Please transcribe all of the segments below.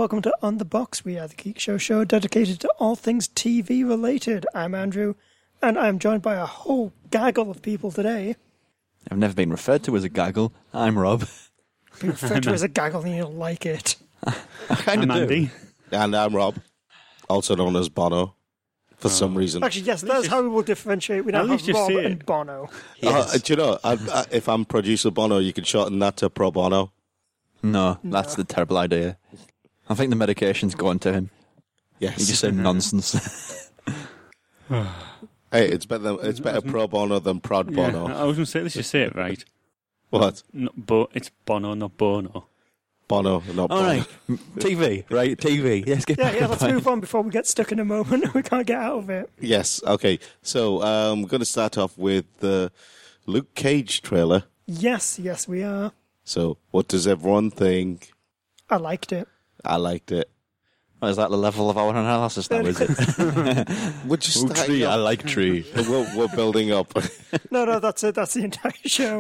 welcome to On the Box. We are the Geek Show dedicated to all things TV related. I'm Andrew, and I'm joined by a whole gaggle of people today. I've never been referred to as a gaggle. I'm Rob. Being referred to as a gaggle and you don't like it. I kind of do. Andy. And I'm Rob, also known as Bono, for some reason. Actually, yes, that's how we will differentiate. We now At have least you Rob see it. and Bono. Yes. Do you know, if I'm producer Bono, you could shorten that to Pro Bono. No, that's the terrible idea. I think the medication's gone to him. Yes. You just say nonsense. Hey, it's better Pro Bono than Prod Bono. Yeah, I was going to say, let's just say it right. What? It's Bono, not Bono. Bono, not All Bono. right, TV, right? TV. Let's get Yeah, let's move on before we get stuck in a moment. We can't get out of it. Yes, okay. So we're going to start off with the Luke Cage trailer. Yes, we are. So what does everyone think? I liked it. I liked it. Oh, is that the level of our analysis now, is it? We're just Ooh, starting tree, off. I like tree. We're building up. No, that's it. That's the entire show.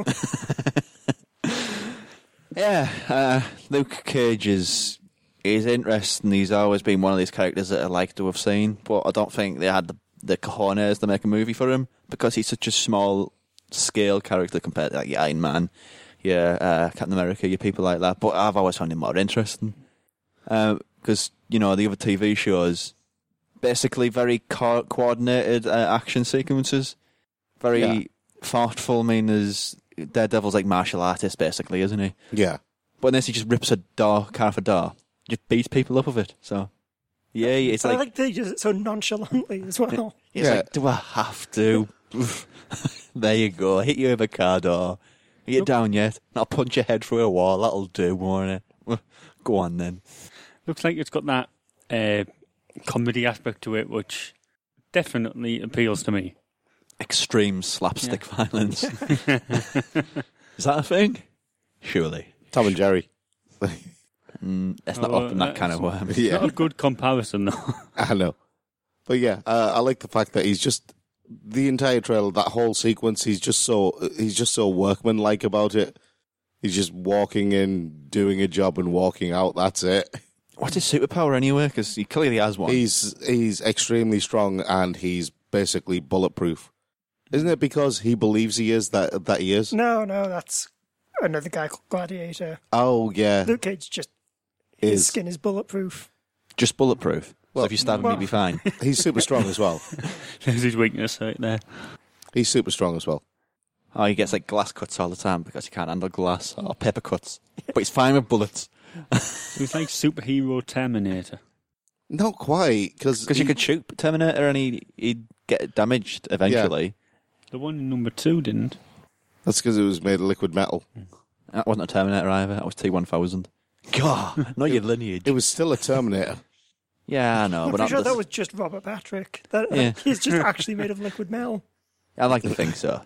Yeah, Luke Cage is interesting. He's always been one of these characters that I like to have seen, but I don't think they had the cojones to make a movie for him because he's such a small scale character compared to like your Iron Man, your Captain America, your people like that. But I've always found him more interesting because the other TV shows basically very coordinated action sequences, very thoughtful. I mean, there's Daredevil's like martial artist, basically, isn't he? Yeah. But unless he just rips a car off a door, just beats people up with it. So, yeah, it's I like like they just so nonchalantly as well. it's like, do I have to? There you go. Hit you with a car door. Are you down yet? I'll punch your head through a wall. That'll do, won't it? Go on then. Looks like it's got that comedy aspect to it, which definitely appeals to me. Extreme slapstick violence. Is that a thing? Surely. Tom and Jerry. It's not up in that kind of way. Yeah. Not a good comparison, though. I know. But yeah, I like the fact that he's just the entire trailer, that whole sequence, he's just so workmanlike about it. He's just walking in, doing a job and walking out, that's it. What's his superpower anyway? Because he clearly has one. He's extremely strong and he's basically bulletproof. Isn't it because he believes he is that he is? No, that's another guy called Gladiator. Oh yeah. Luke Cage his skin is bulletproof. Just bulletproof. Well, so if you stab him, you'll be fine. He's super strong as well. There's his weakness right there. He's super strong as well. Oh, he gets like glass cuts all the time because he can't handle glass or paper cuts. But he's fine with bullets. He's like superhero Terminator. Not quite, because you could shoot Terminator and he'd get damaged eventually. The one in number 2 didn't. That's because it was made of liquid metal. That wasn't a Terminator either. That was T-1000. God, not your lineage. It was still a Terminator. Yeah, I know. I'm but pretty not sure this. that was just Robert Patrick. That Yeah. He's just actually made of liquid metal. I like to think so.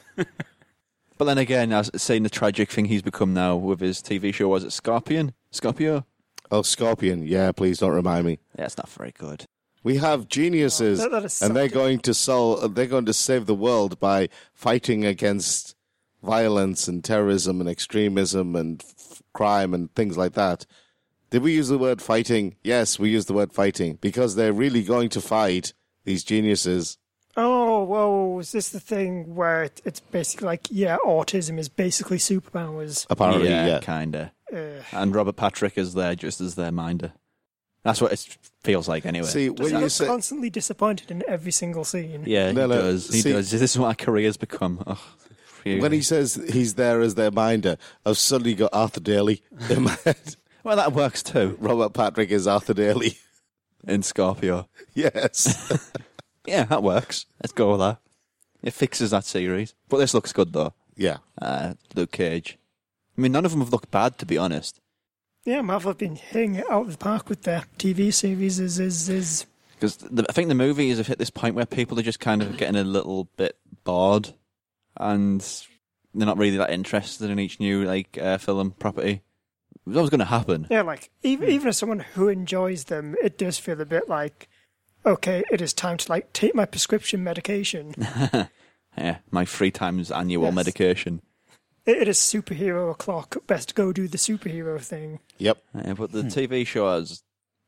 But then again, I was saying the tragic thing he's become now with his TV show, was it Scorpio? Oh, Scorpion. Yeah, please don't remind me. Yeah, it's not very good. We have geniuses, that is and they're sucked. going to they're going to save the world by fighting against violence and terrorism and extremism and crime and things like that. Did we use the word fighting? Yes, we used the word fighting because they're really going to fight these geniuses. Oh, whoa, is this the thing where it's basically like, autism is basically superpowers? Apparently, yeah. Kinda. And Robert Patrick is there just as their minder. That's what it feels like anyway. See, Does when he you look say constantly disappointed in every single scene? Yeah, No, he no, does. He see- does. This is what our career's become. Oh, when he says he's there as their minder, I've suddenly got Arthur Daly in my head. well, that works too Robert Patrick is Arthur Daly. in Scorpio. Yes. Yeah, that works. Let's go with that. It fixes that series. But this looks good though. Yeah. Luke Cage. I mean, none of them have looked bad, to be honest. Yeah, Marvel have been hitting it out of the park with their TV series. Is Because I think the movies have hit this point where people are just kind of getting a little bit bored, and they're not really that interested in each new film property. It was always going to happen. Yeah, like, even as someone who enjoys them, it does feel a bit like, okay, it is time to, take my prescription medication. Yeah, my 3 times annual Yes. medication. It is superhero o'clock. Best go do the superhero thing. Yep. But the TV shows,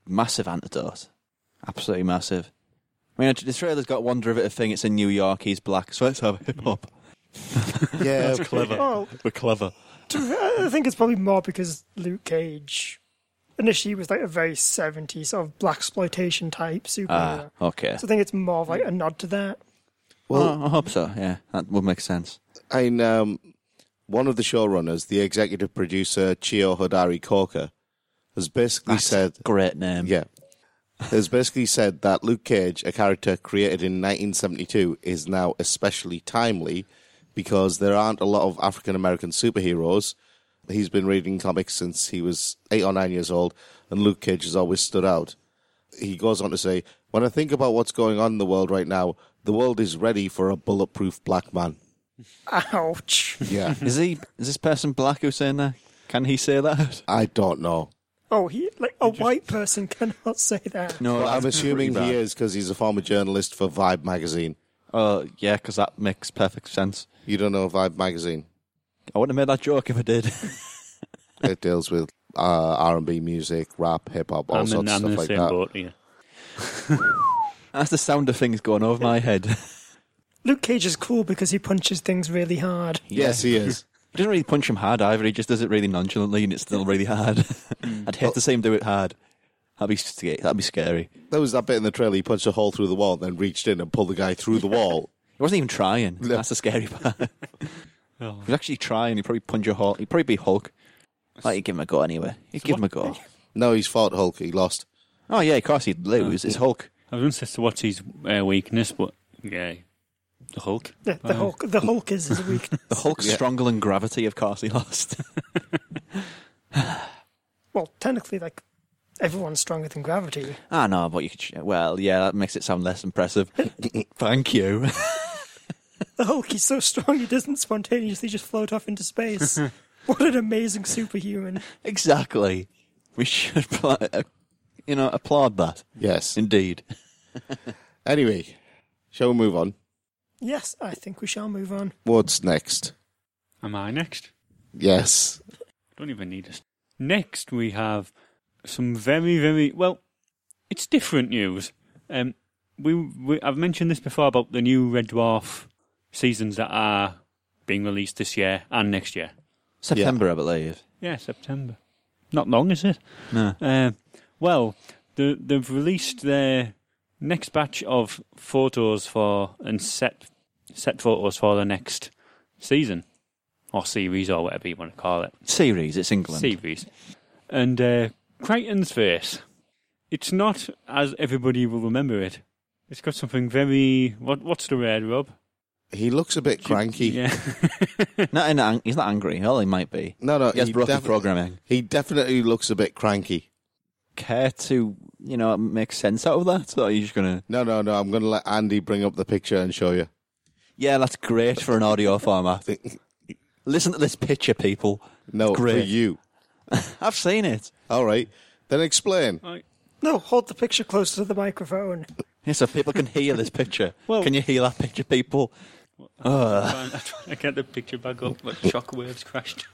massive antidote. Absolutely massive. I mean, the trailer's got one derivative thing. It's in New York. He's black, so let's have hip hop. Yeah, That's clever. Well, We're clever. I think it's probably more because Luke Cage initially was like a very 70s sort of blaxploitation type superhero. Okay. So I think it's more of like a nod to that. Well, I hope so. Yeah, that would make sense. One of the showrunners, the executive producer Chio Hodari Coker, has basically said, Great name. yeah, has basically said that Luke Cage, a character created in 1972, is now especially timely because there aren't a lot of African American superheroes. He's been reading comics since he was 8 or 9 years old, and Luke Cage has always stood out. He goes on to say, when I think about what's going on in the world right now, the world is ready for a bulletproof black man. Ouch. Yeah. Is this person black who's saying that? Can he say that? I don't know. Oh, a white person cannot say that. No, Well, I'm that's assuming pretty he bad. is because he's a former journalist for Vibe magazine. Oh, yeah, because that makes perfect sense. You don't know Vibe magazine? I wouldn't have made that joke if I did. It deals with R&B music, rap, hip-hop, all sorts of I'm in stuff the like same that. boat here. That's the sound of things going over my head. Luke Cage is cool because he punches things really hard. Yes, he is. He doesn't really punch him hard either. He just does it really nonchalantly, and it's still really hard. I'd hate to see him do it hard. That'd be scary. There was that bit in the trailer, he punched a hole through the wall, then reached in and pulled the guy through the wall. He wasn't even trying. No. That's the scary part. If Oh. he was actually trying, he'd probably punch a hole. He'd probably be Hulk. Like, he'd give him a go anyway. He'd give him a go. No, he's fought Hulk, he lost. Oh, yeah, of course he'd lose. It's Hulk. I was going to say, so what's his weakness, but yeah, the Hulk. The Hulk is his weakness. The Hulk's Yeah. stronger than gravity, of course he lost. Well, technically, like, everyone's stronger than gravity. I know, but you could... Well, yeah, that makes it sound less impressive. Thank you. The Hulk, he's so strong he doesn't spontaneously just float off into space. What an amazing superhuman. Exactly. We should, applaud that. Yes. Indeed. Anyway, shall we move on? Yes, I think we shall move on. What's next? Am I next? Yes. Don't even need us. Next, we have some very, very well. It's different news. I've mentioned this before about the new Red Dwarf seasons that are being released this year and next year. September, I believe. Yeah, September. Not long, is it? No. Well, they've released their next batch of photos and set photos for the next season or series or whatever you want to call it. Series, it's England. Series. And Crichton's face, it's not as everybody will remember it. It's got something very... What's the word, Rob? He looks a bit cranky. Yeah. He's not angry. Well, he might be. No, He has broken programming. He definitely looks a bit cranky. Care to, make sense out of that? Or are you just going to... No, I'm going to let Andy bring up the picture and show you. Yeah, that's great for an audio format. Listen to this picture, people. No, It's for great. you. I've seen it. All right. Then explain. Right. No, hold the picture closer to the microphone. Yeah, so people can hear this picture. Well- Can you hear that picture, people? I get the picture back up, but shockwaves crashed.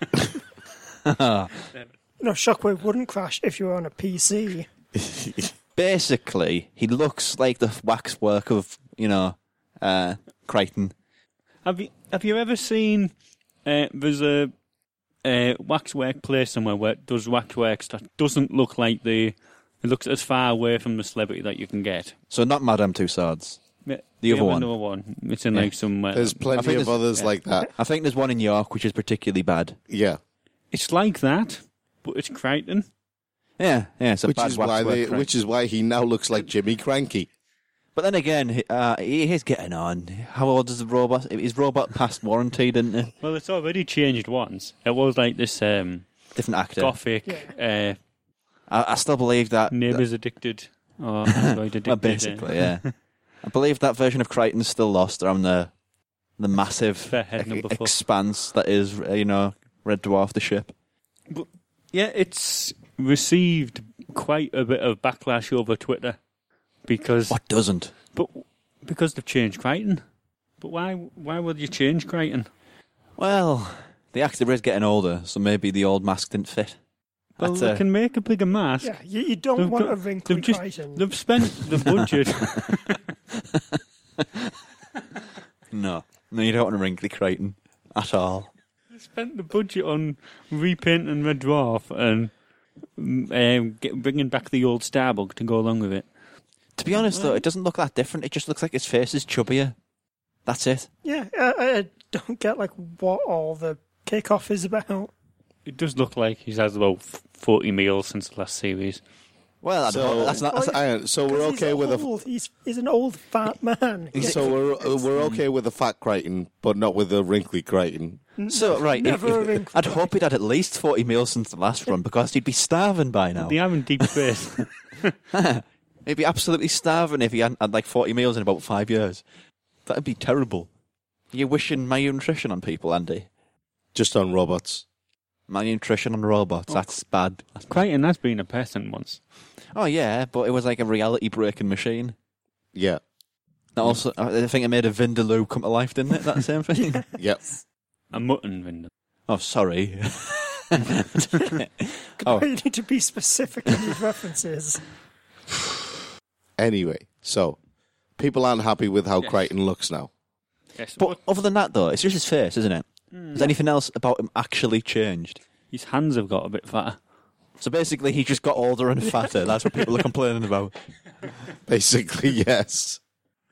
Shockwave wouldn't crash if you were on a PC. Basically, he looks like the waxwork of, Crichton. Have you ever seen? There's a waxwork place somewhere where it does waxworks that doesn't look like it looks as far away from the celebrity that you can get. So not Madame Tussauds. The The other one. Another one. It's in like somewhere. There's I plenty think of there's- others like that. I think there's one in York which is particularly bad. Yeah. It's like that, but it's Crichton. Yeah, it's a Which bad is why waxwork. Crichton. which is why he now looks like Jimmy Cranky. But then again, he is getting on. How old is the robot? His robot passed warranty, didn't it? Well, it's already changed once. It was like this Different actor. gothic I still believe that. neighbours addicted or android addicted. Well, basically, yeah. I believe that version of Crichton's still lost around the massive Fairhead number 4. expanse that is, Red Dwarf the ship. Yeah, it's received quite a bit of backlash over Twitter because What doesn't? because they've changed Crichton. But why would you change Crichton? Well, the actor is getting older, so maybe the old mask didn't fit. Well, That's they can make a bigger mask. Yeah, you don't want a wrinkly Crichton. They've spent the budget. No, you don't want a wrinkly Crichton at all. They spent the budget on repainting Red Dwarf and bringing back the old Starbug to go along with it. To be honest, though, it doesn't look that different. It just looks like his face is chubbier. That's it. Yeah, I don't get like what all the kick-off is about. It does look like he's had about 40 meals since the last series. Well, So, that's not. so we're okay with a. He's an old fat man. So we're okay with a fat Crichton, but not with a wrinkly Crichton. So, right, Never a wrinkly I'd hope he'd had at least 40 meals since the last run, because he'd be starving by now. They are in deep space. He'd be absolutely starving if he hadn't had like 40 meals in about 5 years. That'd be terrible. You're wishing malnutrition on people, Andy. Just on robots. Malnutrition on robots, that's bad. Crichton has been a person once. Oh, yeah, but it was like a reality-breaking machine. Yeah. That also, I think it made a Vindaloo come to life, didn't it? That same thing? Yep. A mutton Vindaloo. Oh, sorry. You need to be specific in these references. Anyway, so people aren't happy with how Crichton looks now. Yes, But other than that, though, it's just his face, isn't it? Has anything else about him actually changed? his hands have got a bit fatter. So basically, he just got older and fatter. That's what people are complaining about. Basically, yes.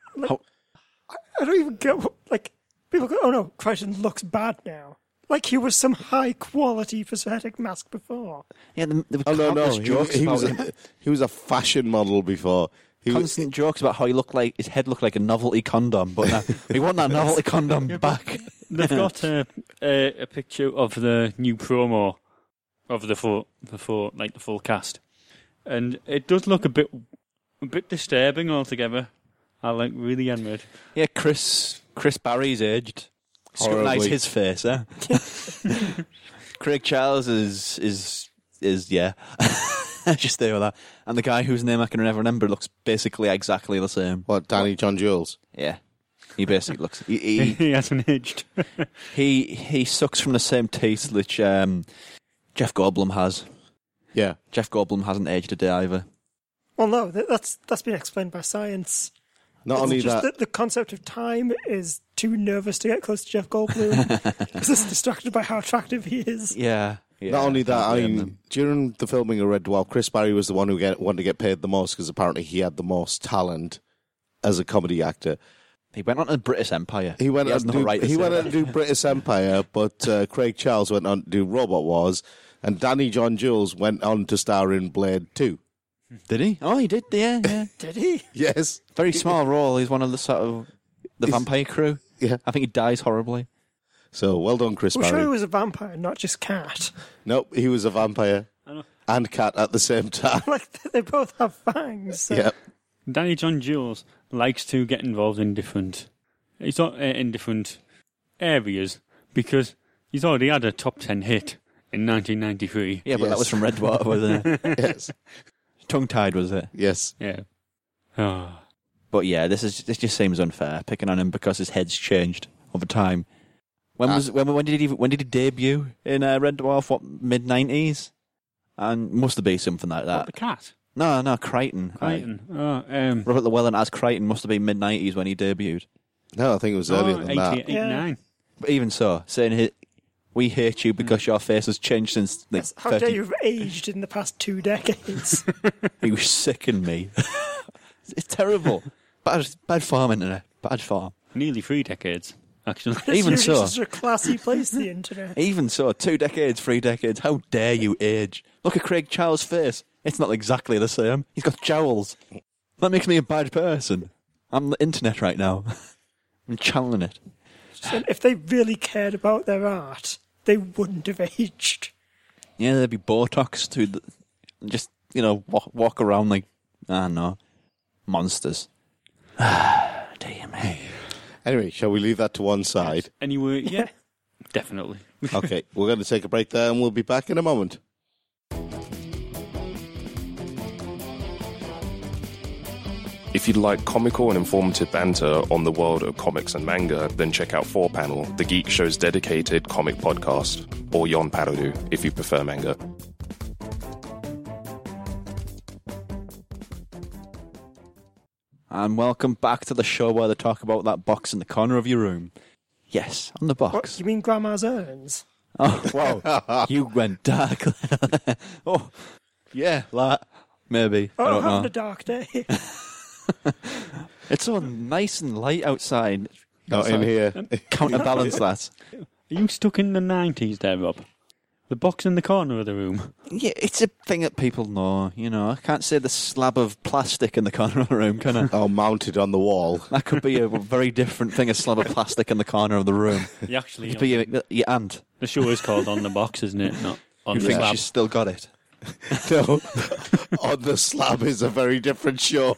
I don't even get what, like, people go, oh no, Crichton looks bad now. Like he was some high-quality prosthetic mask before. Yeah, there were Oh no, countless jokes he about was him. he was a fashion model before. He was, Constant jokes about how he looked like his head looked like a novelty condom, but now we want that novelty condom back. They've got a picture of the new promo of the full cast, and it does look a bit disturbing altogether. I really admit. Yeah, Chris Barry's aged. Scrutinise Horribly. his face, eh? Craig Charles is yeah. Just stay with that. And the guy whose name I can never remember looks basically exactly the same. what, Danny John Jules? Yeah, he basically looks. He He hasn't aged. he sucks from the same teeth which Jeff Goldblum has. Yeah. Jeff Goldblum hasn't aged a day either. Well, no, that's been explained by science. Not only It's just that, the concept of time is too nervous to get close to Jeff Goldblum because it's distracted by how attractive he is. Yeah. not only that, I mean, during the filming of Red Dwarf, Chris Barry was the one who wanted to get paid the most because apparently he had the most talent as a comedy actor. He went on to British Empire. He went on has to no do, right to he say went that. on to do British Empire, but Craig Charles went on to do Robot Wars, and Danny John Jules went on to star in Blade 2. Did he? Oh, he did. Yeah. Did he? Yes. Very small role. He's one of the sort of the vampire crew. Yeah. I think he dies horribly. So well done, Chris We're Barry. sure he was a vampire, not just cat. Nope, he was a vampire and cat at the same time. Like they both have fangs. So. Yep. Danny John Jules likes to get involved in different areas because he's already had a top 10 hit in 1993. Yeah, but Yes. that was from Red Dwarf, wasn't it? Yes. Tongue-tied, was it? Yes. Yeah. Oh. But yeah, this just seems unfair, picking on him because his head's changed over time. When did he debut in Red Dwarf? What, mid-90s? And must have been something like that. The cat. No, Crichton. Crichton. Robert Llewellyn as Crichton must have been mid-90s when he debuted. No, I think it was earlier than that. 89. But even so, saying we hate you because your face has changed since like Yes, how 30. dare you've aged in the past 2 decades? He was sickened me. It's terrible. Bad form, internet. Bad form. Nearly 3 decades, actually. Even It's so. such a classy place, the internet. Even so, 2 decades, 3 decades, how dare you age? Look at Craig Charles' face. It's not exactly the same. He's got jowls. That makes me a bad person. I'm the internet right now. I'm channeling it. And if they really cared about their art, they wouldn't have aged. Yeah, there'd be Botox to just, walk around like, no, monsters. Dear me. Anyway, shall we leave that to one side? Anyway, yeah, definitely. Okay, we're going to take a break there and we'll be back in a moment. If you'd like comical and informative banter on the world of comics and manga, then check out 4Panel, the Geek Show's dedicated comic podcast, or Yon Paruru if you prefer manga. And welcome back to the show where they talk about that box in the corner of your room. Yes, on the What, box. you mean Grandma's urns? Oh, wow. You went dark. Oh, yeah, that. Maybe. Oh, I I'm don't having know. a dark day. It's so nice and light outside. Not in here. Counterbalance that. Are you stuck in the 90s there, Rob? The box in the corner of the room. Yeah, it's a thing that people know, you know. I can't say the slab of plastic in the corner of the room, can I? Oh, mounted on the wall. That could be a very different thing, a slab of plastic in the corner of the room. You actually, It could be your aunt. the show is called On the Box, isn't it? Not on You the think slab. she's still got it? No, On the Slab is a very different show.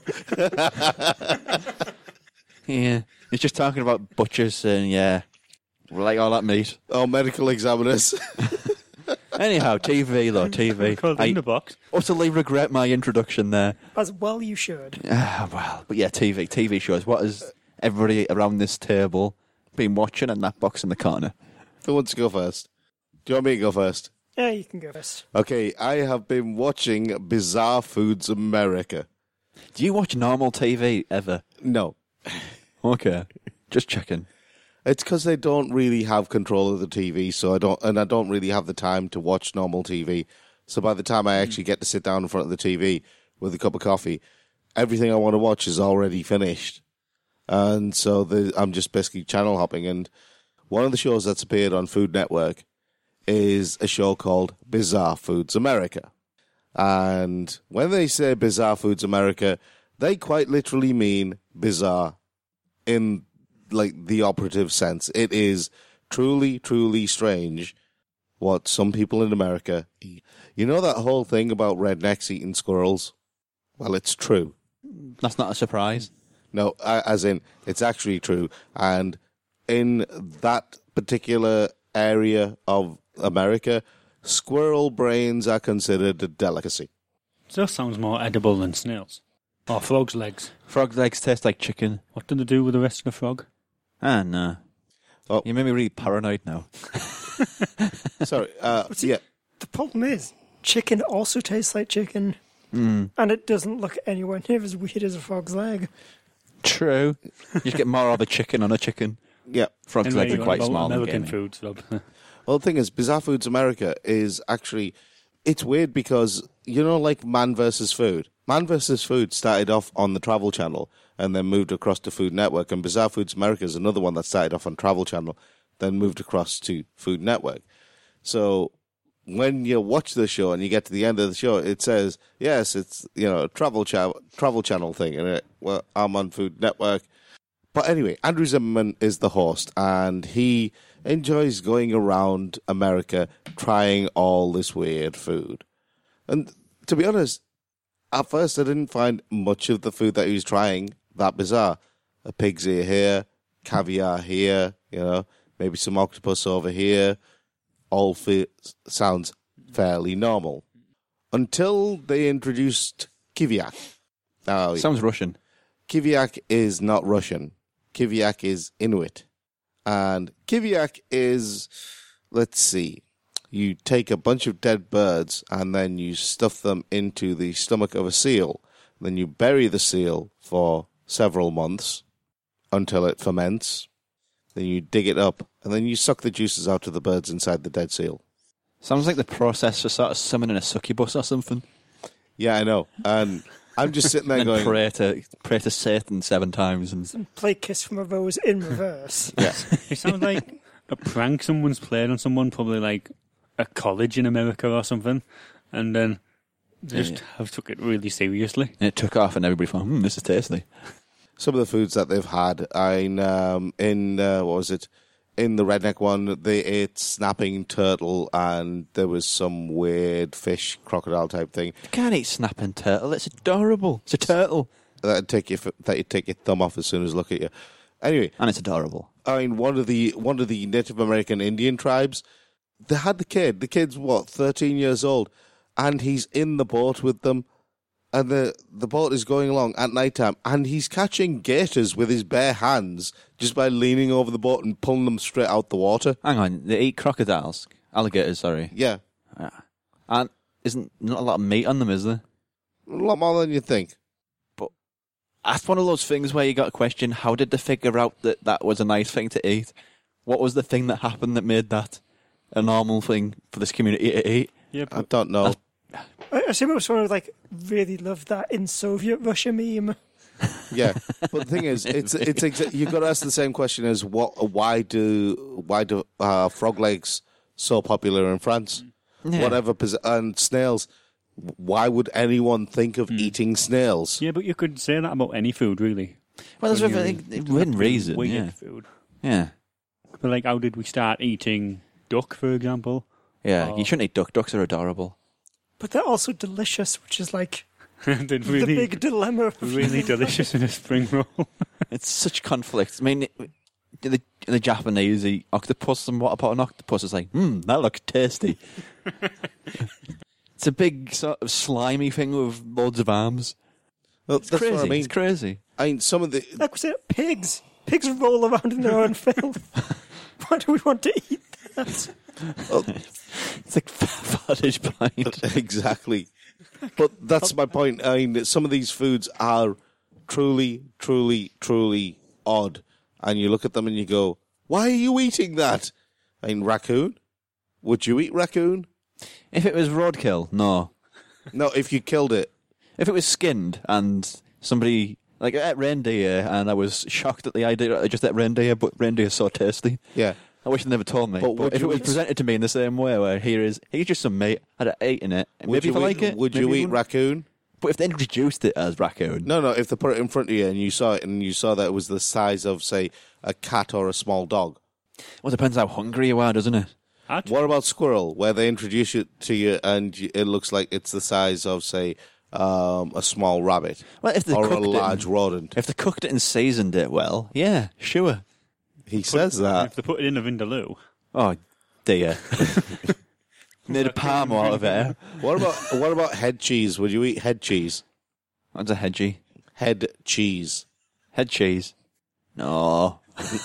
Yeah. He's just talking about butchers and, yeah, we like all that meat. Oh, medical examiners. Anyhow, TV, though, TV. Called I In the Box. utterly regret my introduction there. As well you should. Well, but yeah, TV shows. What has everybody around this table been watching in that box in the corner? Who wants to go first? Do you want me to go first? Yeah, you can go first. Okay, I have been watching Bizarre Foods America. Do you watch normal TV ever? No, Okay, just checking. it's because they don't really have control of the TV, so I don't really have the time to watch normal TV. So by the time I actually get to sit down in front of the TV with a cup of coffee, everything I want to watch is already finished, and so I'm just basically channel hopping. And one of the shows that's appeared on Food Network is a show called Bizarre Foods America. And when they say Bizarre Foods America, they quite literally mean bizarre in like the operative sense. It is truly, truly strange what some people in America eat. You know that whole thing about rednecks eating squirrels? Well, it's true. That's not a surprise. No, as in, it's actually true. And in that particular area of America, squirrel brains are considered a delicacy. So sounds more edible than snails. Or frog's legs. Frog legs taste like chicken. What do they do with the rest of the frog? Ah, no. Oh. You made me really paranoid now. Sorry, yeah. The problem is, chicken also tastes like chicken. And it doesn't look anywhere near as weird as a frog's leg. True. You just get more of a chicken on a chicken. Yeah. Frog's Anyway, legs you are quite want small. about and American gamey. foods, Rob. Well, the thing is, Bizarre Foods America is actually, it's weird because, you know, like Man vs. Food. Man vs. Food started off on the Travel Channel and then moved across to Food Network. And Bizarre Foods America is another one that started off on Travel Channel, then moved across to Food Network. So when you watch the show and you get to the end of the show, it says, yes, it's, you know, a Travel Channel thing. And well, I'm on Food Network. But anyway, Andrew Zimmerman is the host, and he enjoys going around America trying all this weird food. And to be honest, at first I didn't find much of the food that he was trying that bizarre. A pig's ear here, caviar here, you know, maybe some octopus over here. All sounds fairly normal. Until they introduced kiviak. Now, Sounds Russian. kiviak is not Russian. Kiviak is Inuit. And kiviak is, let's see, you take a bunch of dead birds and then you stuff them into the stomach of a seal. Then you bury the seal for several months until it ferments. Then you dig it up and then you suck the juices out of the birds inside the dead seal. Sounds like the process for sort of summoning a succubus or something. Yeah, I know. And I'm just sitting there And going, pray to Satan 7 times. And Play Kiss from a Rose in reverse. yeah. It sounds like a prank someone's played on someone, probably like a college in America or something, and then they just have took it really seriously. it took off and everybody thought, this is tasty. Some of the foods that they've had what was it? In the redneck one, they ate snapping turtle, and there was some weird fish crocodile type thing You can't eat snapping turtle. It's adorable. It's a turtle. that you take your thumb off as soon as look at you. Anyway, And it's adorable. I mean, one of the Native American Indian tribes, they had the kid. The kid's 13 years old, and he's in the boat with them. And the boat is going along at night time, and he's catching gators with his bare hands just by leaning over the boat and pulling them straight out the water. Hang on, they eat crocodiles. Alligators, sorry. Yeah, And isn't not a lot of meat on them, is there? a lot more than you think. That's one of those things where you got to question, how did they figure out that that was a nice thing to eat? What was the thing that happened that made that a normal thing for this community to eat? Yeah, I but don't know. I assume it was someone who really loved that in Soviet Russia meme. Yeah, but the thing is, you've got to ask the same question as why do frog legs so popular in France? Yeah. And snails. Why would anyone think of eating snails? yeah, but you could say that about any food, really. Well, there's When a within reason. Weird Yeah. food. Yeah. But like, how did we start eating duck, for example? Yeah. Oh. You shouldn't eat duck. Ducks are adorable. But they're also delicious, which is They're the really, big dilemma. really delicious in a spring roll. It's such conflict. I mean, the Japanese eat octopus, and what about an octopus? It's like, that looks tasty. It's a big sort of slimy thing with loads of arms. Well, It's that's crazy. what I mean. It's crazy. I mean, some of the Like we said, pigs. Pigs roll around in their own filth. Why do we want to eat that? It's like footage blind. exactly. But that's my point. I mean, some of these foods are truly, truly, truly odd, and you look at them and you go, "Why are you eating that?" I mean, raccoon. Would you eat raccoon? If it was roadkill, no. No, if you killed it. If it was skinned and somebody, like, I ate reindeer and I was shocked at the idea that I just ate reindeer, but reindeer's so tasty. Yeah. I wish they never told me. But But would if it you was eat- presented to me in the same way, where here's just some meat, I'd have eaten it. Would Maybe you if I like eat, it. Would maybe you I eat wouldn't. raccoon? But if they introduced it as raccoon, No, if they put it in front of you and you saw it and you saw that it was the size of, say, a cat or a small dog. well, it depends how hungry you are, doesn't it? What about squirrel, where they introduce it to you and it looks like it's the size of, say, a small rabbit Well, if they or a cooked large it, rodent? if they cooked it and seasoned it well, yeah, sure. He says that. If they put it in a vindaloo. Oh dear, made a palm out of it. What about head cheese? Would you eat head cheese? That's a hedgie. Head cheese. Head cheese. No.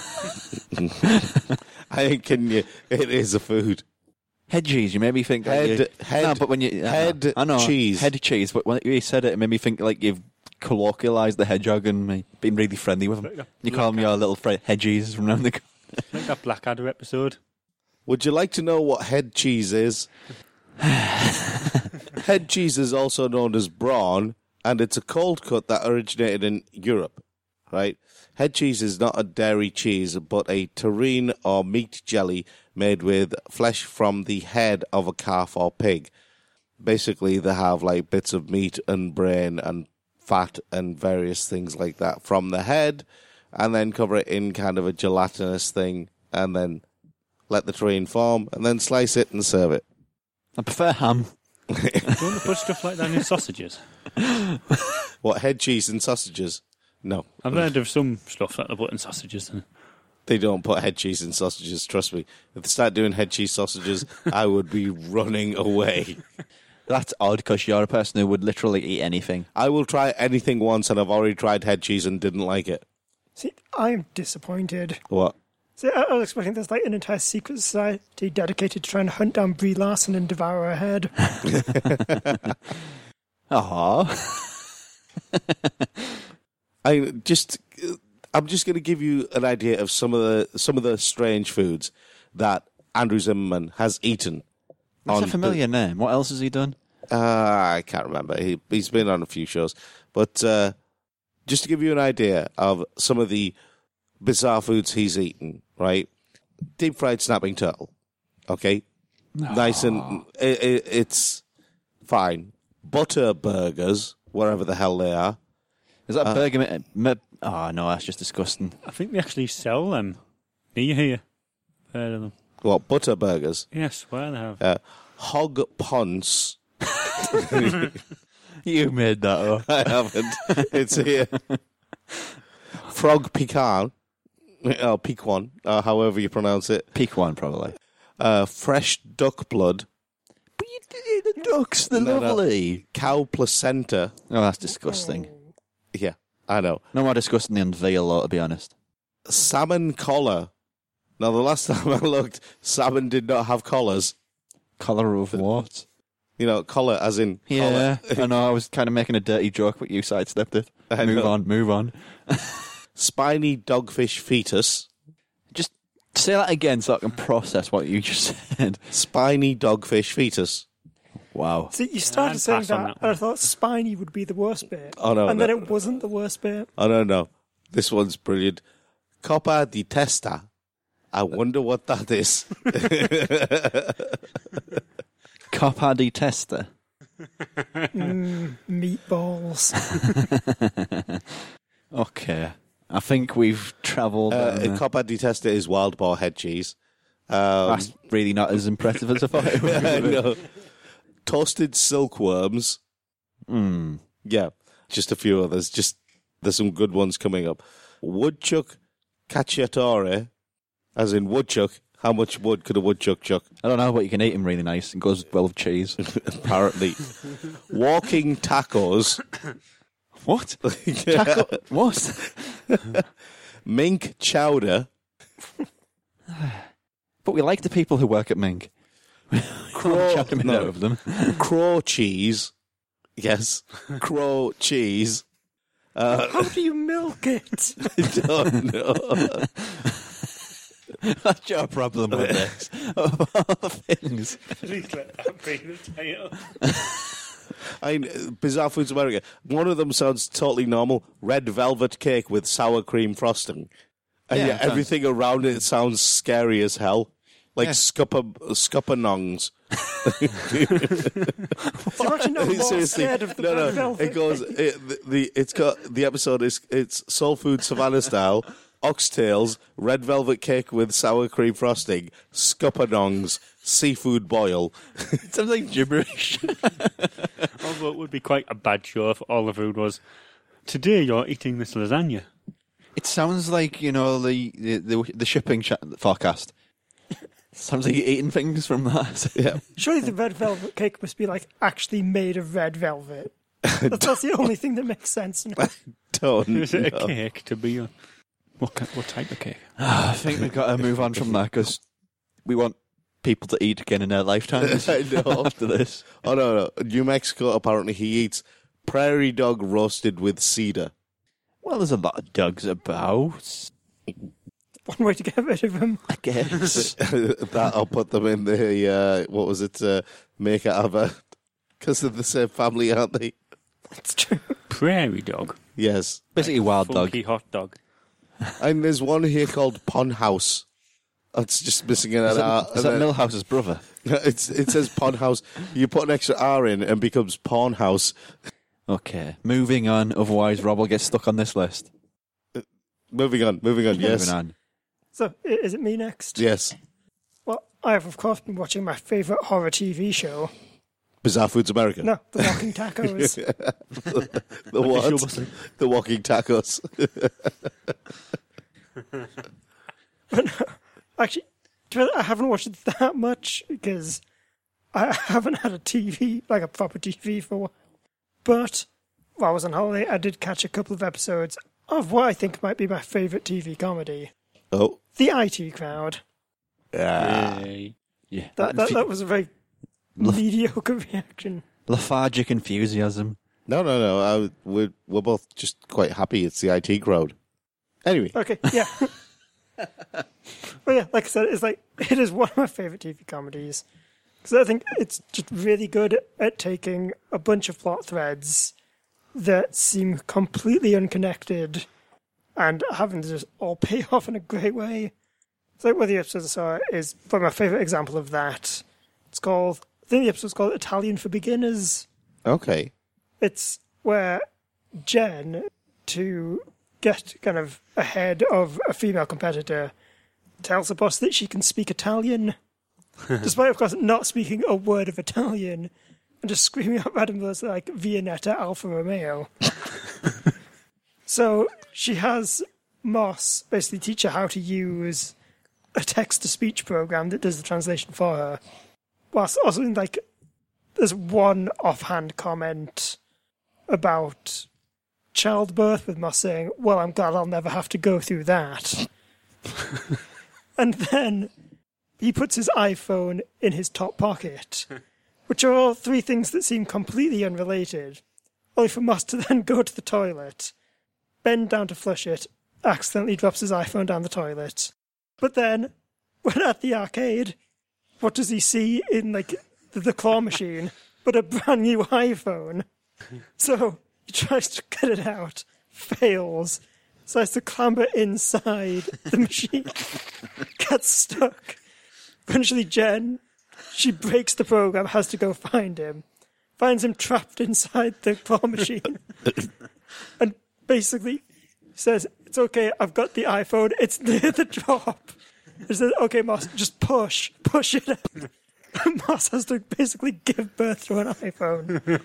I ain't kidding you. It is a food. Head cheese, you made me think Head- no, but when you head I know, cheese. head cheese. But when you said it, it made me think like you've colloquialised the hedgehog and been really friendly with him. You call him your little friend hedgies from around the. Like that Blackadder episode. Would you like to know what head cheese is? Head cheese is also known as brawn, and it's a cold cut that originated in Europe, right? Head cheese is not a dairy cheese, but a terrine or meat jelly made with flesh from the head of a calf or pig. Basically, they have like bits of meat and brain and fat and various things like that from the head, and then cover it in kind of a gelatinous thing, and then let the terrine form, and then slice it and serve it. I prefer ham. Do you want to put stuff like that in sausages? What, head cheese and sausages? No, I've heard of some stuff that they put in sausages. they don't put head cheese in sausages, trust me. If they start doing head cheese sausages, I would be running away. That's odd because you're a person who would literally eat anything. I will try anything once, and I've already tried head cheese and didn't like it. See, I'm disappointed. What? See, I was expecting there's like an entire secret society dedicated to trying to hunt down Brie Larson and devour her head. Aww. I'm just going to give you an idea of some of the strange foods that Andrew Zimmerman has eaten. That's a familiar name. What else has he done? I can't remember. He's been on a few shows, but just to give you an idea of some of the bizarre foods he's eaten, right? Deep fried snapping turtle, okay, nice and it's fine. Butter burgers, wherever the hell they are. Is that a burger? Oh no, that's just disgusting. I think they actually sell them near here. Heard of them? What, butter burgers? Yes, where they have. Hog ponce. You made that up. I haven't. It's here. Frog pecan. Oh, pecan, however you pronounce it. Peak one, probably. Fresh duck blood. But you the ducks, they're No. lovely. Cow placenta. Oh, that's disgusting. Yeah, I know. No more disgusting than veal, though, to be honest. Salmon collar. Now, the last time I looked, salmon did not have collars. Collar of what? You know, collar as in Yeah, collar. I know. I was kind of making a dirty joke, but you sidestepped it. Move on. Spiny dogfish fetus. Just say that again so I can process what you just said. Spiny dogfish fetus. Wow. See, you started I'd saying pass on that, that and I thought spiny would be the worst bit. Oh, no, and then no. it wasn't the worst bit. I don't know. This one's brilliant. Copa di testa. I wonder what that is. Copa di testa. Meatballs. Okay. I think we've travelled. Copa di testa is wild boar head cheese. That's really not as impressive as I thought it would be. No. Toasted silkworms. Yeah, just a few others. There's some good ones coming up. Woodchuck cacciatore, as in woodchuck. How much wood could a woodchuck chuck? I don't know, but you can eat them really nice. It goes well with cheese. Apparently. Walking tacos. What? Taco? What? Mink chowder. But we like the people who work at Mink. Chat a minute of them. Crow cheese. Yes. Crow cheese. How do you milk it? I don't know. That's your problem with this. Of all the things. Please let that be the title. Bizarre Foods America. One of them sounds totally normal. Red velvet cake with sour cream frosting. And Yeah, yet it everything around it sounds scary as hell. Like scupper-nongs. So I'm actually not more Seriously, scared of the no, red velvet. it goes. The episode is Soul Food Savannah style. Oxtails, red velvet cake with sour cream frosting, scuppernongs, seafood boil. It sounds like gibberish. Although it would be quite a bad show if all the food was, today you're eating this lasagna. It sounds like, the shipping forecast. Sounds like you're eating things from that. Yeah. Surely the red velvet cake must be actually made of red velvet. That's the only thing that makes sense. Don't Is it a know. cake to be a... What type of cake? I think we've got to move on from that because we want people to eat again in their lifetimes. I know. After this. Oh, no. New Mexico, apparently he eats prairie dog roasted with cedar. Well, there's a lot of dogs about, One way to get rid of them. I guess. That'll put them in the, make it have a... Because they're the same family, aren't they? That's true. Prairie dog. Yes. Basically, wild dog. Funky hot dog. And there's one here called Pond House. It's just missing an Is R. that Millhouse's brother? It says Pond House. You put an extra R in and becomes Pawn House. Okay, moving on. Otherwise, Rob will get stuck on this list. Moving on. Yes. Moving on. So, is it me next? Yes. Well, I have, of course, been watching my favourite horror TV show. Bizarre Foods America. No, The Walking Tacos. The what? The Walking Tacos. Actually, I haven't watched it that much because I haven't had a TV, like a proper TV for a while. But while I was on holiday, I did catch a couple of episodes of what I think might be my favourite TV comedy, Oh. The IT Crowd. Yay. Yeah. That was a very mediocre reaction. Lethargic enthusiasm. No. We're both just quite happy it's the IT crowd. Anyway. Okay, yeah. But yeah, like I said, it is one of my favourite TV comedies. Because I think it's just really good at taking a bunch of plot threads that seem completely unconnected and having to just all pay off in a great way. It's like one of the episodes I saw is probably my favourite example of that. I think the episode's called Italian for Beginners. Okay. It's where Jen, to get kind of ahead of a female competitor, tells the boss that she can speak Italian, despite, of course, not speaking a word of Italian, and just screaming out random words like Viennetta Alfa Romeo. So she has Moss basically teach her how to use a text-to-speech program that does the translation for her. Whilst also, there's one offhand comment about childbirth with Moss saying, well, I'm glad I'll never have to go through that. And then he puts his iPhone in his top pocket, which are all three things that seem completely unrelated, only for Moss to then go to the toilet, bend down to flush it, accidentally drops his iPhone down the toilet. But then, when at the arcade, what does he see in like the claw machine but a brand new iPhone? So he tries to get it out, fails, decides to clamber inside the machine, gets stuck. Eventually Jen, she breaks the program, has to go find him, finds him trapped inside the claw machine, and basically says, "It's okay, I've got the iPhone, it's near the drop." He says, "Okay, Moss, just push it out." And Moss has to basically give birth to an iPhone.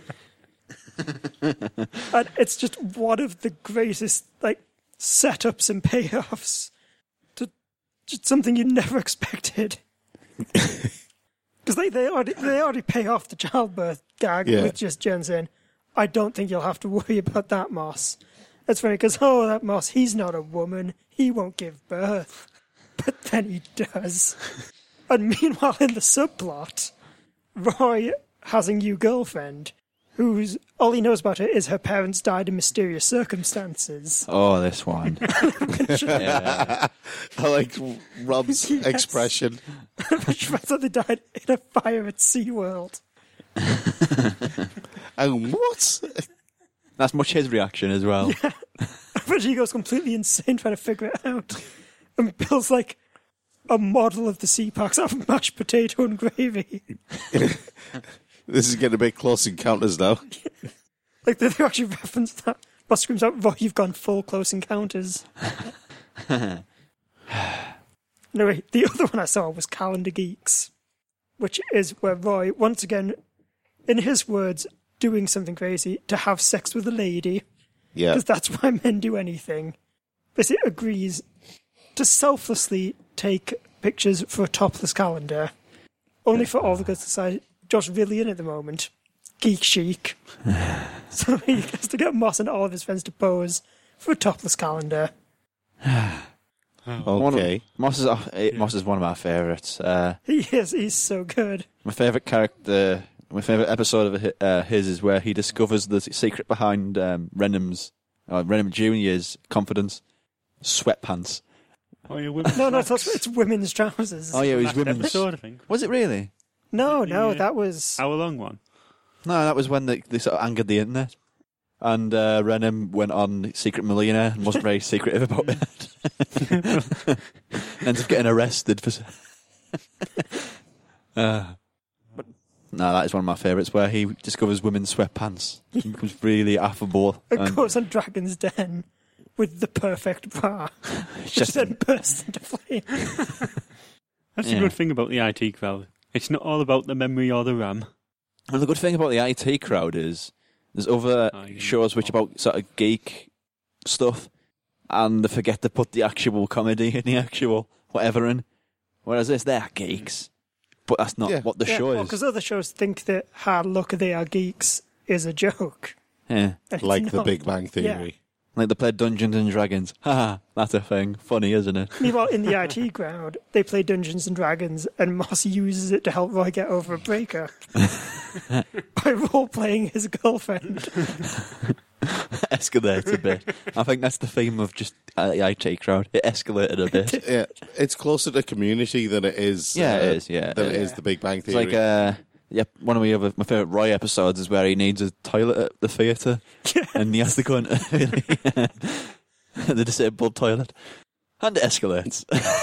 And it's just one of the greatest, like, setups and payoffs to just something you never expected. Because they already pay off the childbirth gag with just Jen saying, "I don't think you'll have to worry about that, Moss." It's funny because, that Moss, he's not a woman. He won't give birth. But then he does. And meanwhile, in the subplot, Roy has a new girlfriend who's all he knows about her is her parents died in mysterious circumstances. Oh, this one. I like Rob's expression. Which finds out they died in a fire at SeaWorld. And what? That's much his reaction as well. Yeah. But he goes completely insane trying to figure it out. And Bill's like a model of the sea parks out of mashed potato and gravy. This is getting a bit Close Encounters now. Like, they actually reference that. Boss screams out, "Roy, you've gone full Close Encounters." Anyway, the other one I saw was Calendar Geeks, which is where Roy, once again, in his words, doing something crazy to have sex with a lady. Yeah. Because that's why men do anything. Basically agrees to selflessly take pictures for a topless calendar. Only for all the girls to decide, Josh really in at the moment. Geek chic. So he has to get Moss and all of his friends to pose for a topless calendar. Okay. Moss is one of my favourites. He's so good. My favourite character, my favourite episode of his is where he discovers the secret behind Renham Jr.'s confidence. Sweatpants. Oh, yeah, women's No, slacks. it's women's trousers. Oh yeah, it was Last women's. episode, I think. Was it really? No, Yeah. that was... Hour long one. No, that was when they sort of angered the internet. And Renham went on Secret Millionaire and wasn't very secretive about it. Ends up getting arrested for... But no, that is one of my favourites, where he discovers women's sweatpants. He becomes really affable. It and goes on Dragon's Den with the perfect bra, which just- then bursts into flame. That's Yeah. the good thing about the IT crowd. It's not all about the memory or the RAM. And the good thing about the IT crowd is there's other shows which about sort of geek stuff, and they forget to put the actual comedy in the actual whatever in. Whereas they're geeks, but that's not what the show is. Because other shows think that hard luck they are geeks is a joke. Yeah. And it's Like The not. Big Bang Theory. Yeah. Like they play Dungeons and Dragons. Haha, that's a thing. Funny, isn't it? Meanwhile, in the IT crowd, they play Dungeons and Dragons, and Moss uses it to help Roy get over a breakup by role-playing his girlfriend. Escalates a bit. I think that's the theme of just the IT crowd. It escalated a bit. Yeah, it's closer to Community than it is. Yeah, it is, yeah. Than it is The Big Bang It's Theory. like one of my favourite Roy episodes is where he needs a toilet at the theatre and he has to go into the disabled toilet. And it escalates.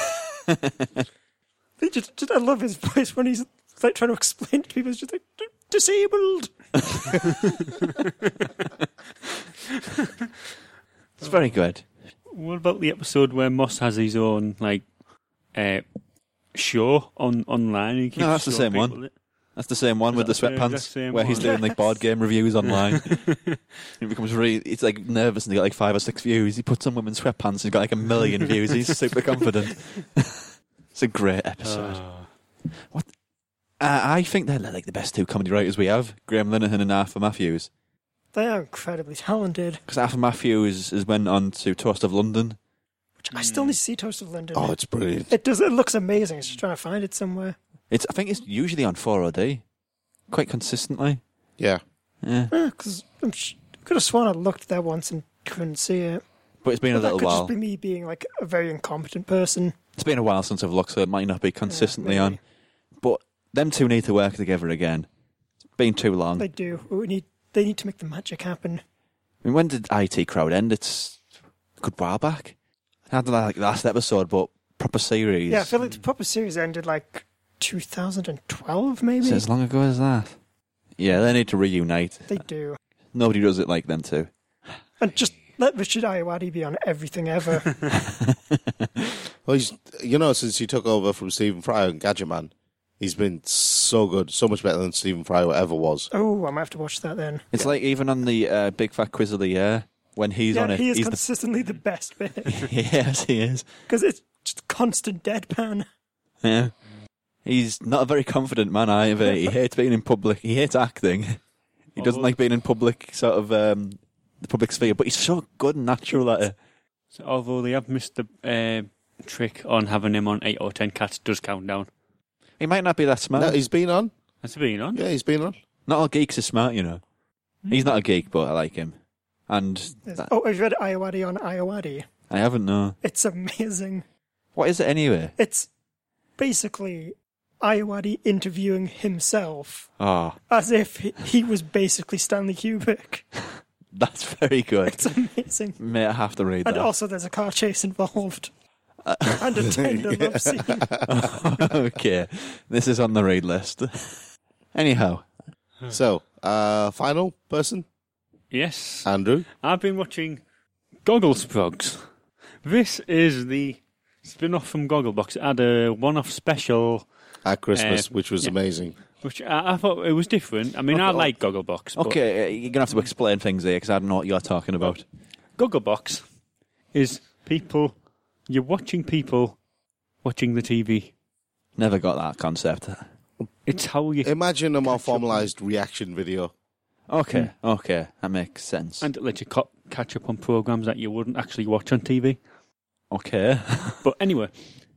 I love his voice when he's like trying to explain to people. It's just like, disabled. It's very good. What about the episode where Moss has his own show online? He keeps No, that's the showing same one. people it? That's the same one with the Is that the exact sweatpants same where he's one? doing like board game reviews online. He becomes it's like nervous and he got like 5 or 6 views. He puts on women's sweatpants and he's got like 1 million views. He's super confident. It's a great episode. What? I think they're like the best 2 comedy writers we have, Graham Linehan and Arthur Matthews. They are incredibly talented. Because Arthur Matthews has went on to Toast of London. Which I still need to see Toast of London. Oh, it's brilliant. It looks amazing. I'm just trying to find it somewhere. I think it's usually on 4OD, quite consistently. Yeah. Yeah. Because I could have sworn I looked there once and couldn't see it. But it's been a That little could while. just be me being like a very incompetent person. It's been a while since I've looked, so it might not be consistently maybe. on. But them two need to work together again. It's been too long. They do. They need to make the magic happen. I mean, when did IT Crowd end? It's a good while back. I had like last episode, but proper series. Yeah, I feel like the proper series ended like 2012, maybe. Is it as long ago as that? Yeah, they need to reunite. They do. Nobody does it like them two. And just let Richard Ayoade be on everything ever. Well, since he took over from Stephen Fry on Gadget Man, he's been so good, so much better than Stephen Fry ever was. Oh, I might have to watch that then. It's like even on the Big Fat Quiz of the Year, when he's on it, he is he's consistently the best bit. yes, he is. Because it's just constant deadpan. Yeah. He's not a very confident man either. He hates being in public. He hates acting. He doesn't like being in public, sort of, the public sphere, but he's so good and natural at it. So although they have missed the trick on having him on 8 or 10 Cats does count down. He might not be that smart. No, he's been on. Has it been on? Yeah, he's been on. Not all geeks are smart, you know. He's not a geek, but I like him. And that, Oh, have you read Ayoade on Ayoade? I haven't, no. It's amazing. What is it anyway? It's basically Ayoade interviewing himself Oh, as if he was basically Stanley Kubrick. that's very good. It's amazing. May I have to read And that? also there's a car chase involved. And a tender love scene. Okay, this is on the read list. Anyhow, So, final person, Yes. Andrew. I've been watching Gogglesprogs. This is the spin-off from Gogglebox. It had a one-off special, At Christmas, which was yeah. amazing. which I thought it was different. I mean, I like Gogglebox. But okay, you're going to have to explain things here, because I don't know what you're talking about. Gogglebox is you're watching people watching the TV. Never got that concept. It's how you... Imagine a more formalised reaction video. Okay, that makes sense. And it lets you catch up on programmes that you wouldn't actually watch on TV. Okay. But anyway,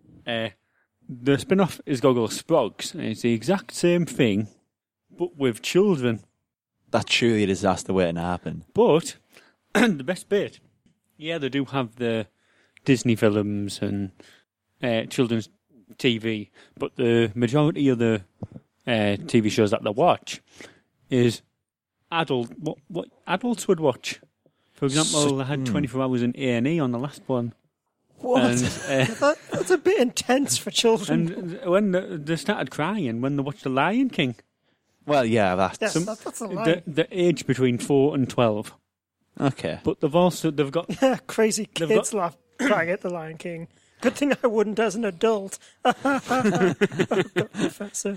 the spin-off is Gogglesprogs, and it's the exact same thing, but with children. That's surely a disaster waiting to happen. But the best bit, yeah, they do have the Disney films and children's TV, but the majority of the TV shows that they watch is what adults would watch. For example, they had 24 Hours in A&E on the last one. What? And, That's a bit intense for children. and when they started crying when they watched The Lion King, Well, yeah, that's... Yes, that's a lie. the age between 4 and 12. Okay. But they've got Crazy They've kids got- laugh crying at The Lion King. Good thing I wouldn't as an adult. Oh, God, Professor.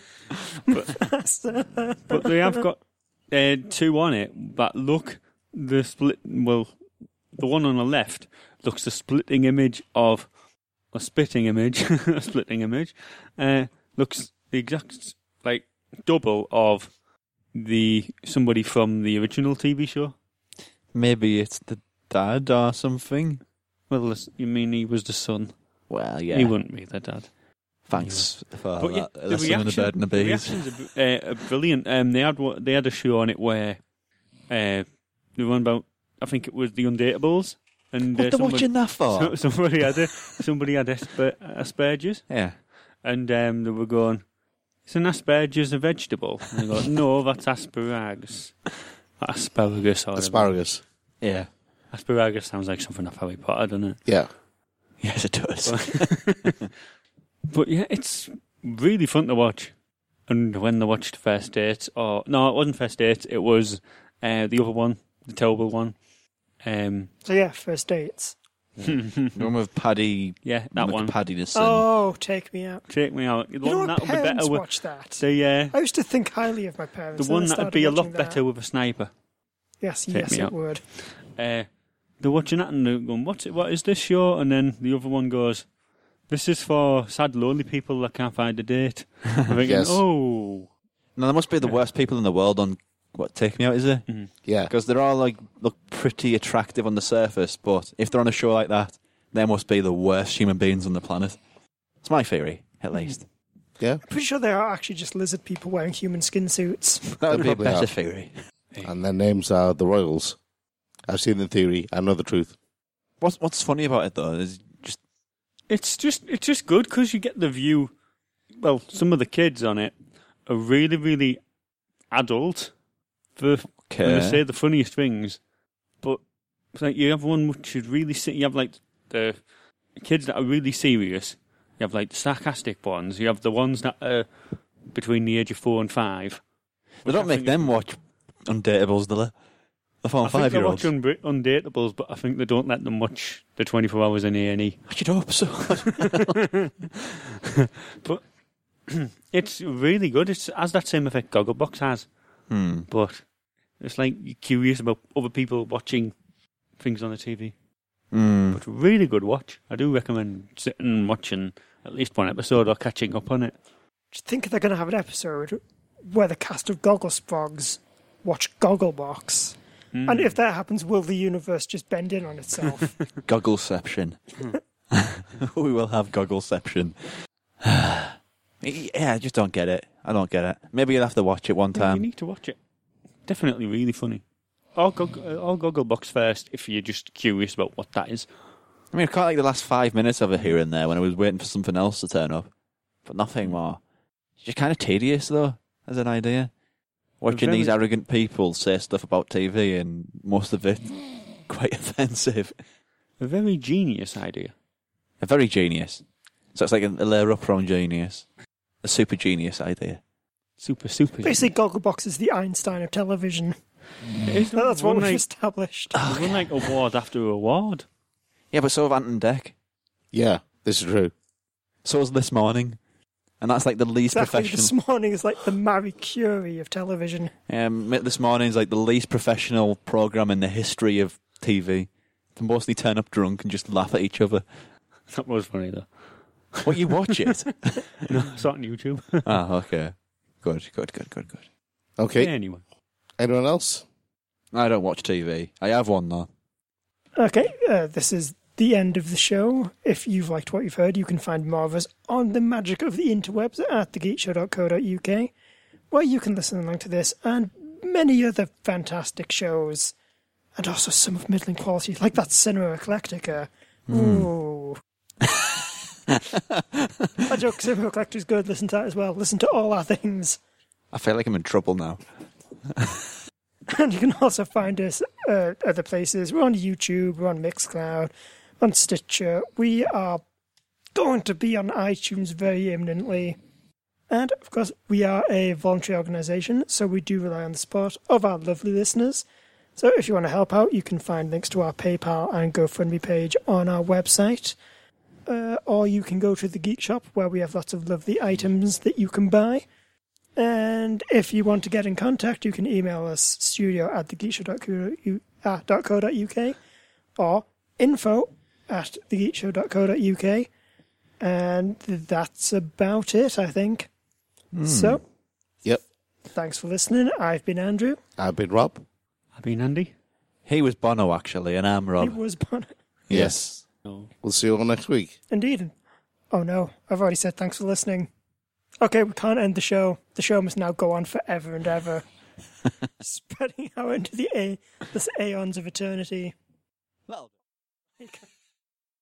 but they have got two on it that look the split. Well, the one on the left looks a splitting image of a spitting image. A splitting image looks the exact like double of somebody from the original TV show. Maybe it's the dad or something? Well, you mean he was the son? Well, yeah. He wouldn't be the dad. Thanks for But yeah, that. Listen to the bird and the bees. reactions are brilliant. They had a show on it where the one about, I think it was the Undateables, and What they're watching that for? somebody had Asperger's, Yeah. and they were going, "Is an Asperger's a vegetable?" And they go, "No, that's asparagus." Asparagus. Or Asparagus. Yeah. Asparagus sounds like something off Harry Potter, doesn't it? Yeah. Yes, it does. But yeah, it's really fun to watch. And when they watched First Date, no, it wasn't First Date, it was the other one, the terrible one. So yeah, first dates. The one with Paddy... Yeah, that one. Paddy the son. Oh, take me out. Take me out. The You know one what? that'll be better Parents with watch that. the I used to think highly of my parents. one and I that'd be a started lot watching better with a sniper. Yes, Take yes, me it out. would. They're watching that and they're going, what is this show? And then the other one goes, this is for sad, lonely people that can't find a date. I'm thinking, Yes. oh. No, there must be the worst people in the world on... What, Take Me Out, is it? Yeah. Because they're all, look pretty attractive on the surface, but if they're on a show like that, they must be the worst human beings on the planet. It's my theory, at least. Yeah. I'm pretty sure they are actually just lizard people wearing human skin suits. That would be a probably better are. theory. And their names are the Royals. I've seen the theory. I know the truth. What's funny about it though is It's just good because you get the view. Well, some of the kids on it are really, really adult. When they say the funniest things, but it's like you have one which is really. You have like the kids that are really serious. You have like the sarcastic ones. You have the ones that are between the age of 4 and 5. They don't make them watch Undateables, do they? The 4 and 5-year-olds. I think they watch Undateables, but I think they don't let them watch the 24 hours in A&E. I should hope so. But it's really good. It has that same effect Gogglebox has. But it's like you're curious about other people watching things on the TV. But really good watch. I do recommend sitting and watching at least one episode or catching up on it. Do you think they're going to have an episode where the cast of Gogglesprogs watch Gogglebox? And if that happens, will the universe just bend in on itself? Goggleception. We will have Goggleception. Yeah, I just don't get it. I don't get it. Maybe you'll have to watch it one You time. need to watch it. Definitely really funny. Or Gogglebox first if you're just curious about what that is. I mean, I quite like the last 5 minutes of it here and there when I was waiting for something else to turn up. But nothing more. It's just kind of tedious, though, as an idea. Watching these arrogant people say stuff about TV and most of it quite offensive. A very genius idea. A very genius. So it's like a layer up from genius. A super genius idea. Super. Basically, Gogglebox is the Einstein of television. That's That's what we've established. They won like award after award. Yeah, but so have Ant and Dec. Yeah, this is true. So was This Morning. And that's like the least Exactly, professional... This Morning is like the Marie Curie of television. This Morning is like the least professional programme in the history of TV. They mostly turn up drunk and just laugh at each other. That was funny though. What, you watch it? No, it's on YouTube. Oh, okay. Good. Okay. Anyway. Anyone else? I don't watch TV. I have one, though. Okay, this is the end of the show. If you've liked what you've heard, you can find more of us on the magic of the interwebs at thegeekshow.co.uk, where you can listen along to this and many other fantastic shows, and also some of middling quality, like that Cinema Eclectica. Ooh. I joke, Cinema Eclectica is good, listen to that as well. Listen to all our things. I feel like I'm in trouble now. And you can also find us other places. We're on YouTube, we're on Mixcloud, on Stitcher. We are going to be on iTunes very imminently. And, of course, we are a voluntary organisation, so we do rely on the support of our lovely listeners. So if you want to help out, you can find links to our PayPal and GoFundMe page on our website. Or you can go to the Geek Shop, where we have lots of lovely items that you can buy. And if you want to get in contact, you can email us studio@thegeekshow.co.uk or info@thegeekshow.co.uk. And that's about it, I think. So, Yep. thanks for listening. I've been Andrew. I've been Rob. I've been Andy. He was Bono, actually, and I'm Rob. It was fun. Yes. No. We'll see you all next week. Indeed. Oh no, I've already said thanks for listening. Okay, we can't end the show. The show must now go on forever and ever. Spreading out into this aeons of eternity. Well.